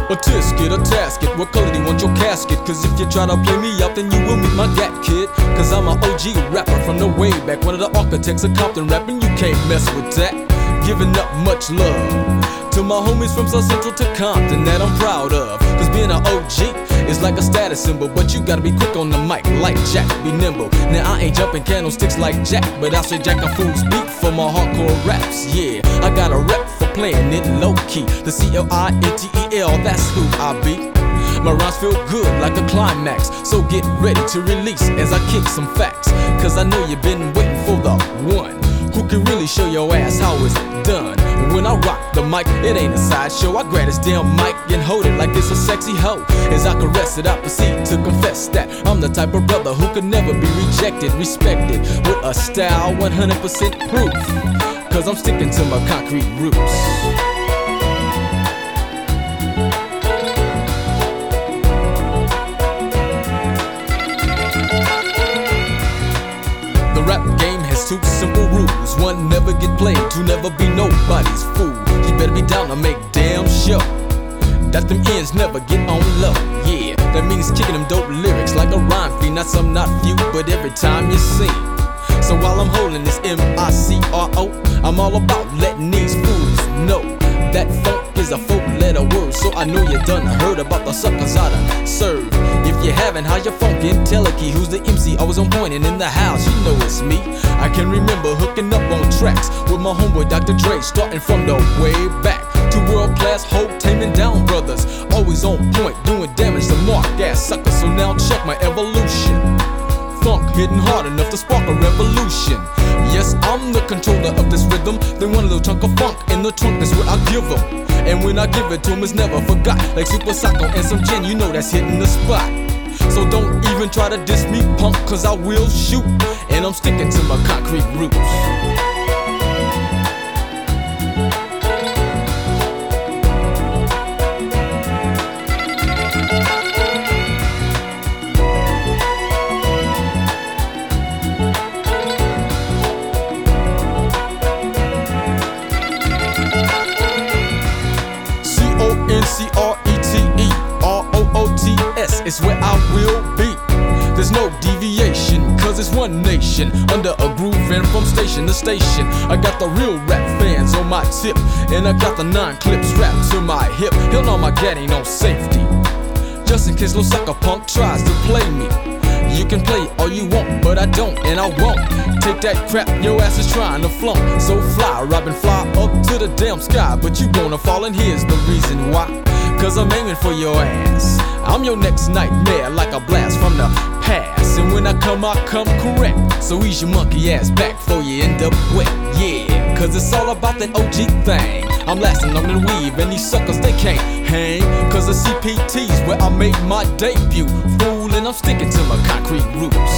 A tisket, a tasket, what color do you want your casket? Cause if you try to play me out, then you will meet my gat kid. Cause I'm an OG rapper from the way back, one of the architects of Compton rapping, you can't mess with that. Giving up much love to my homies from South Central to Compton that I'm proud of. Cause being an OG is like a status symbol, but you gotta be quick on the mic like Jack, be nimble. Now I ain't jumping candlesticks like Jack, but I say Jack a fool's beat for my hardcore raps. Yeah, I got a rep for playing it low key. The CLINTEL, that's who I be. My rhymes feel good like a climax, so get ready to release as I kick some facts. Cause I know you've been waiting for the one who can really show your ass how it's done. When I rock the mic, it ain't a sideshow. I grab this damn mic and hold it like it's a sexy hoe. As I caress it, I proceed to confess that I'm the type of brother who could never be rejected, respected, with a style 100% proof. Cause I'm sticking to my concrete roots. The rap game has two simple rules. One, never get played. Two, never be nobody's fool. You better be down to make damn sure that them ends never get on low. Yeah, that means kicking them dope lyrics like a rhyme fiend. Not some, not few, but every time you sing. So while I'm holding this MICRO, I'm all about letting these fools know that funk is a 4-letter word. So I know you done heard about the suckers I done serve. If you haven't, how you funkin'? Tell a key who's the MC, always on point and in the house, you know it's me. I can remember hooking up on tracks with my homeboy Dr. Dre, starting from the way back to world-class Hope, taming down brothers, always on point, doing damage to mark-ass suckers. So now check my evolution. Funk hitting hard enough to spark a revolution. Yes, I'm the controller of this rhythm. They want a little chunk of funk in the trunk, that's what I give them. And when I give it to them, it's never forgot. Like Super Sacco and some gin, you know that's hitting the spot. So don't even try to diss me, punk, cause I will shoot. And I'm sticking to my concrete roots. CONCRETEROOTS is where I will be. There's no deviation, cause it's one nation under a groove and from station to station. I got the real rap fans on my tip, and I got the 9 clips strapped to my hip. Hell no, my gat ain't no safety, just in case no sucker punk tries to play me. You can play all you want, but I don't, and I won't take that crap your ass is trying to flaunt. So fly, Robin, fly up to the damn sky, but you gonna fall, and here's the reason why. Cause I'm aiming for your ass. I'm your next nightmare, like a blast from the past. And when I come correct. So ease your monkey ass back before you end up wet. Yeah, cause it's all about that OG thing. I'm lasting longer than weave, and these suckers, they can't hang. Cause the CPT's where I made my debut. Fool, and I'm sticking to my concrete roots.